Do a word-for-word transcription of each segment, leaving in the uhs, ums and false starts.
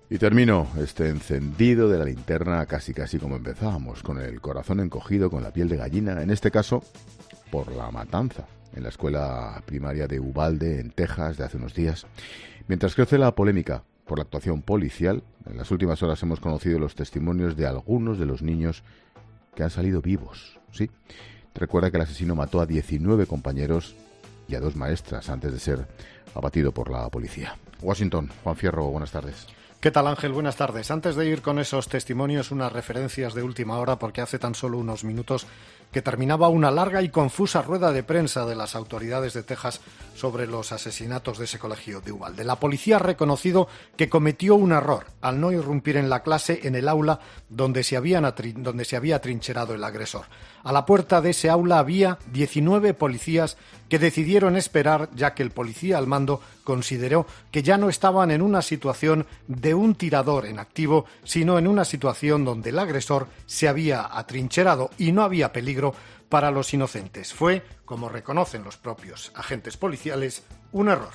Y termino este encendido de la linterna casi casi como empezábamos, con el corazón encogido, con la piel de gallina, en este caso por la matanza en la escuela primaria de Uvalde, en Texas, de hace unos días. Mientras crece la polémica por la actuación policial, en las últimas horas hemos conocido los testimonios de algunos de los niños que han salido vivos. Sí, recuerda que el asesino mató a diecinueve compañeros y a dos maestras antes de ser abatido por la policía. Washington, Juan Fierro, buenas tardes. ¿Qué tal, Ángel? Buenas tardes. Antes de ir con esos testimonios, unas referencias de última hora, porque hace tan solo unos minutos que terminaba una larga y confusa rueda de prensa de las autoridades de Texas sobre los asesinatos de ese colegio de Uvalde. La policía ha reconocido que cometió un error al no irrumpir en la clase en el aula donde se, habían atri- donde se había atrincherado el agresor. A la puerta de ese aula había diecinueve policías que decidieron esperar, ya que el policía al mando consideró que ya no estaban en una situación de un tirador en activo, sino en una situación donde el agresor se había atrincherado y no había peligro para los inocentes. Fue, como reconocen los propios agentes policiales, un error.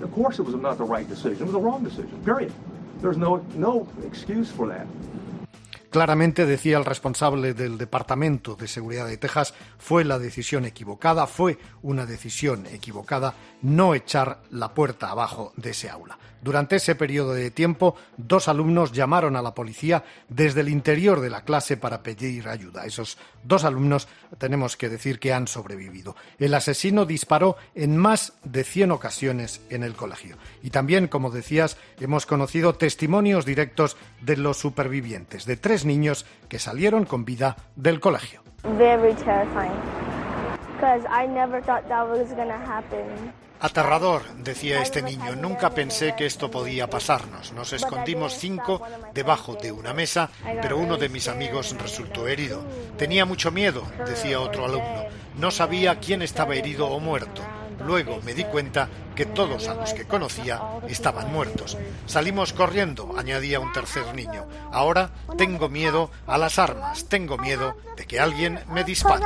Claramente, decía el responsable del Departamento de Seguridad de Texas, fue la decisión equivocada, fue una decisión equivocada no echar la puerta abajo de ese aula. Durante ese periodo de tiempo, dos alumnos llamaron a la policía desde el interior de la clase para pedir ayuda. Esos dos alumnos, tenemos que decir que han sobrevivido. El asesino disparó en más de cien ocasiones en el colegio. Y también, como decías, hemos conocido testimonios directos de los supervivientes, de tres niños que salieron con vida del colegio. Very terrifying, because I never thought that was going to happen. Aterrador, decía este niño. Nunca pensé que esto podía pasarnos. Nos escondimos cinco debajo de una mesa, pero uno de mis amigos resultó herido. Tenía mucho miedo, decía otro alumno. No sabía quién estaba herido o muerto. Luego me di cuenta que todos a los que conocía estaban muertos. Salimos corriendo, añadía un tercer niño. Ahora tengo miedo a las armas, tengo miedo de que alguien me dispare.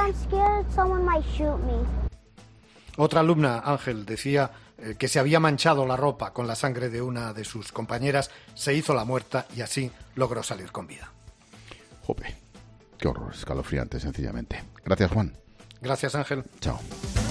Otra alumna, Ángel, decía eh, que se había manchado la ropa con la sangre de una de sus compañeras, se hizo la muerta y así logró salir con vida. Jope, qué horror, escalofriante, sencillamente. Gracias, Juan. Gracias, Ángel. Chao.